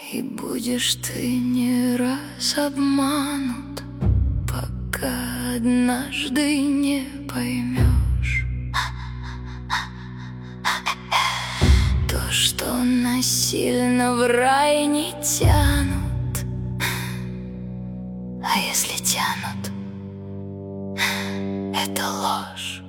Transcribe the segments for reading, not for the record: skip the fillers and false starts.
И будешь ты не раз обманут, пока однажды не поймешь то, что насильно в рай не тянут. А если тянут, это ложь.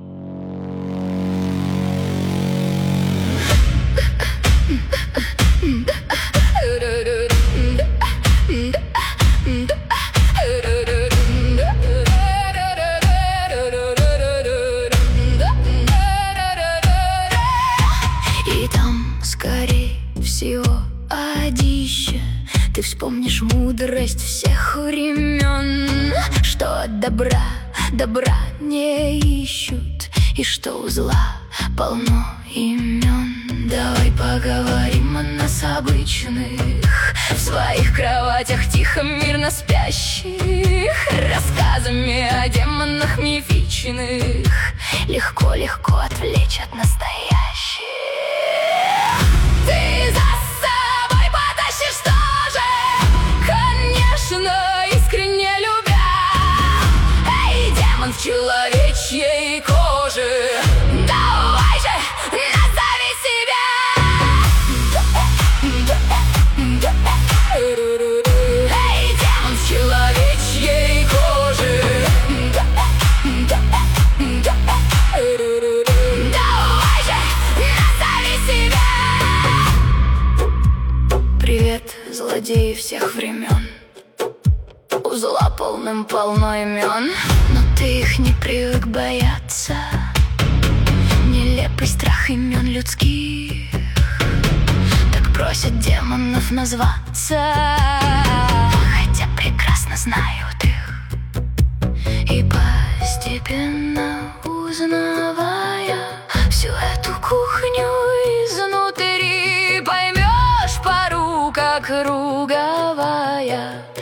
И там, скорее всего, одище ты вспомнишь мудрость всех времен, что от добра не ищут, и что у зла полно имен. Давай поговорим о нас обычных, в своих кроватях тихо, мирно спящих, рассказами о демонах мифичных легко отвлечь от настоящих. Ты за собой потащишь тоже, конечно, искренне любя. Эй, демон в человечьей коже, давай же, назови себя. Эй, демон в человечьей коже, давай же, назови себя. Привет, злодеи всех времен, у зла полным-полно имен, но ты их не привык бояться. Нелепый страх имен людских так просят демонов назваться, хотя прекрасно знают их. И постепенно узнавая всю эту кухню изнутри, поймешь пару как круговая.